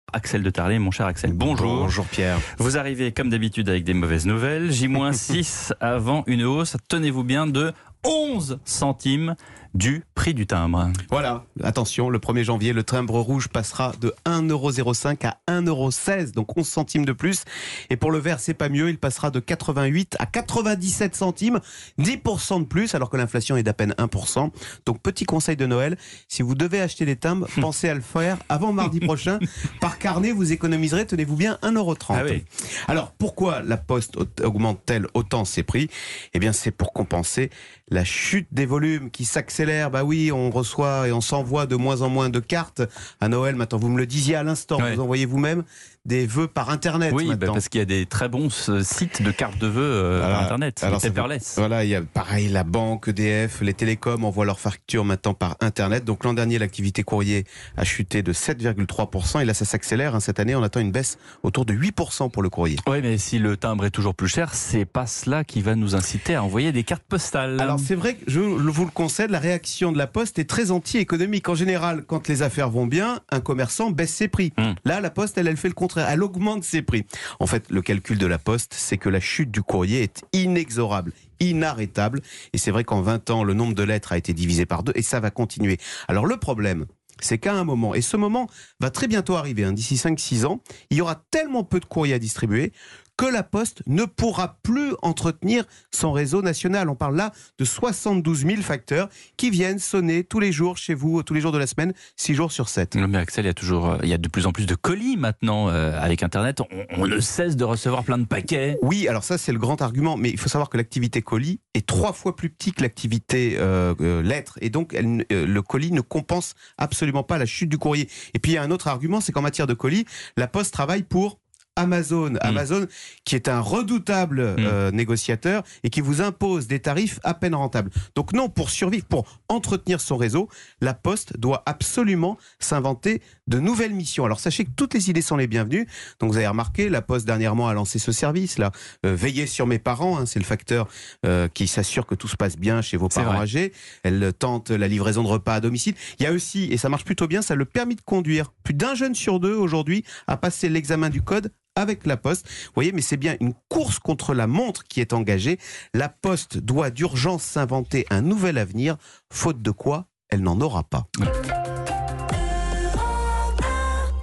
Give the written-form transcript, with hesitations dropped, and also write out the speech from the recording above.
Axel de Tarlet, mon cher Axel, bonjour. Bonjour Pierre. Vous arrivez comme d'habitude avec des mauvaises nouvelles. J-6 avant une hausse, tenez-vous bien, de 11 centimes du prix du timbre. Voilà, attention, le 1er janvier, le timbre rouge passera de 1,05 € à 1,16 €, donc 11 centimes de plus. Et pour le vert, c'est pas mieux, il passera de 88 à 97 centimes, 10% de plus, alors que l'inflation est d'à peine 1%. Donc petit conseil de Noël, si vous devez acheter des timbres, pensez à le faire avant mardi prochain. Par carnet, vous économiserez, tenez-vous bien, 1,30 €. Ah oui. Alors, pourquoi la Poste augmente-t-elle autant ses prix ? Eh bien, c'est pour compenser la chute des volumes qui s'accélère. Bah oui, on reçoit et on s'envoie de moins en moins de cartes à Noël. Maintenant, vous me le disiez à l'instant, Ouais. vous envoyez vous-même des vœux par Internet. Oui, maintenant. parce qu'il y a des très bons sites de cartes de vœux par Internet. Alors, C'est paperless. Voilà, il y a pareil, la banque, EDF, les télécoms envoient leurs factures maintenant par Internet. Donc l'an dernier, l'activité courrier a chuté de 7,3%. Et là, ça s'accélère. Cette année, on attend une baisse autour de 8% pour le courrier. Oui, mais si le timbre est toujours plus cher, c'est pas cela qui va nous inciter à envoyer des cartes postales. Alors c'est vrai que je vous le concède, la réaction de la Poste est très anti-économique. En général, quand les affaires vont bien, un commerçant baisse ses prix. Là, la Poste, elle fait le contraire. Elle augmente ses prix. En fait, le calcul de la Poste, c'est que la chute du courrier est inexorable, inarrêtable. Et c'est vrai qu'en 20 ans, le nombre de lettres a été divisé par 2 et ça va continuer. Alors le problème, c'est qu'à un moment, et ce moment va très bientôt arriver, d'ici 5-6 ans, il y aura tellement peu de courriers à distribuer que la Poste ne pourra plus entretenir son réseau national. On parle là de 72 000 facteurs qui viennent sonner tous les jours chez vous, tous les jours de la semaine, 6 jours sur 7. Non, mais Axel, il y a de plus en plus de colis maintenant avec Internet. On ne cesse de recevoir plein de paquets. Oui, alors ça c'est le grand argument, mais il faut savoir que l'activité colis est 3 fois plus petite que l'activité lettres, et donc le colis ne compense absolument pas la chute du courrier. Et puis il y a un autre argument, c'est qu'en matière de colis, la Poste travaille pour Amazon, qui est un redoutable négociateur et qui vous impose des tarifs à peine rentables. Donc non, pour survivre, pour entretenir son réseau, la Poste doit absolument s'inventer de nouvelles missions. Alors sachez que toutes les idées sont les bienvenues. Donc vous avez remarqué, la Poste dernièrement a lancé ce service là, Veillez sur mes parents, c'est le facteur qui s'assure que tout se passe bien chez vos parents âgés. Elle tente la livraison de repas à domicile. Il y a aussi, et ça marche plutôt bien, ça le permis de conduire. Plus d'un jeune sur 2 aujourd'hui a passé l'examen du code avec la Poste. Vous voyez, mais c'est bien une course contre la montre qui est engagée. La Poste doit d'urgence s'inventer un nouvel avenir, faute de quoi elle n'en aura pas.